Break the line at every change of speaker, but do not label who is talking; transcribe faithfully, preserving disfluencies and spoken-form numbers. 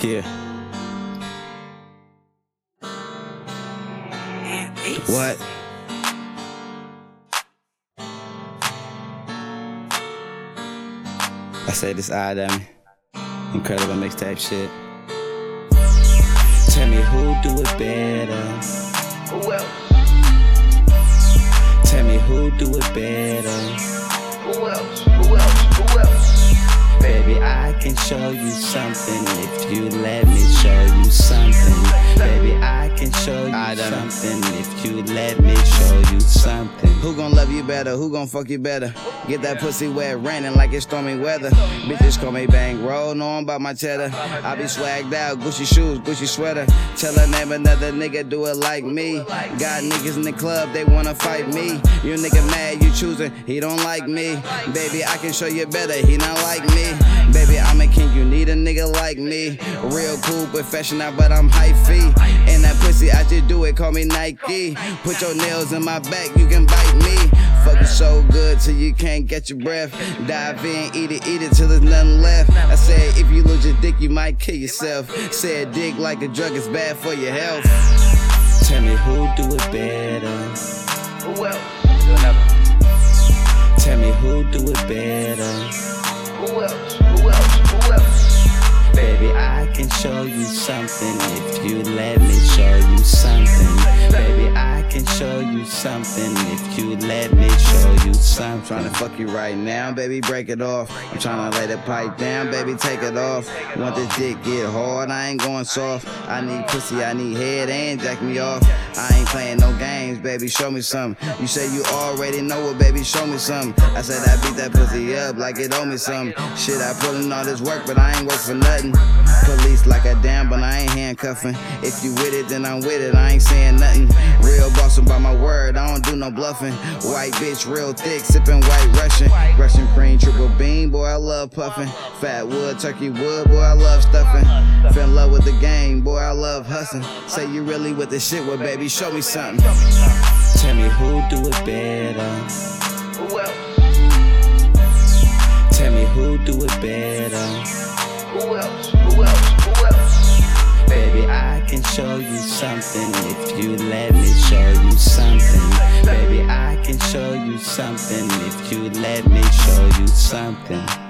Yeah. What? I say this odd at me. Incredible mixtape shit. Tell me who do it better.
Who else?
Tell me who do it better.
Who else? Who else? Who else?
Baby, I can show you something if you let me show you something. Baby, I can show you something if you let me show you something. Who gon' love you better? Who gon' fuck you better? Get that pussy wet, raining like it's stormy weather. Bitches call me bankroll, know I'm about my cheddar. I be swagged out, Gucci shoes, Gucci sweater. Tell her name another nigga do it like me. Got niggas in the club, they wanna fight me. You nigga mad, you choosing, he don't like me. Baby, I can show you better, he not like me. Baby, I'm a king, you need a nigga like me. Real cool, professional, but I'm hyphy. And that pussy, I just do it, call me Nike. Put your nails in my back, you can bite me. Fuck it so good till you can't get your breath. Dive in, eat it, eat it till there's nothing left. I said if you lose your dick, you might kill yourself. Said dick like a drug is bad for your health. Tell me who do it better.
Who else?
Tell me who do it better.
Who else? Who else? Who else?
Baby, I can show you something if you let me show you something. Baby, I can show you something if you let me show you something. I'm trying to fuck you right now, baby, break it off. I'm trying to let it pipe down, baby, take it off. Want this dick get hard, I ain't going soft. I need pussy, I need head, and jack me off. I ain't playing no games, baby, show me something. You say you already know it, baby, show me something. I said I beat that pussy up like it owe me something. Shit, I put in all this work, but I ain't work for nothing. Police like a damn, but I ain't handcuffing. If you with it, then I'm with it, I ain't saying nothing. Real boss by my word, I don't do no bluffing. White bitch, real thick, sipping white Russian. Russian cream, triple bean, boy, I love puffing. Fat wood, turkey wood, boy, I love stuffing. Fell in love with the game, boy, I love hustling. Say you really with the shit, well, baby, show me something. Tell me who do it better.
Who else?
Tell me who do it better.
Who else? Who else? Who else?
Baby, I can show you something if you let me show you something. Baby, I can show you something if you let me show you something.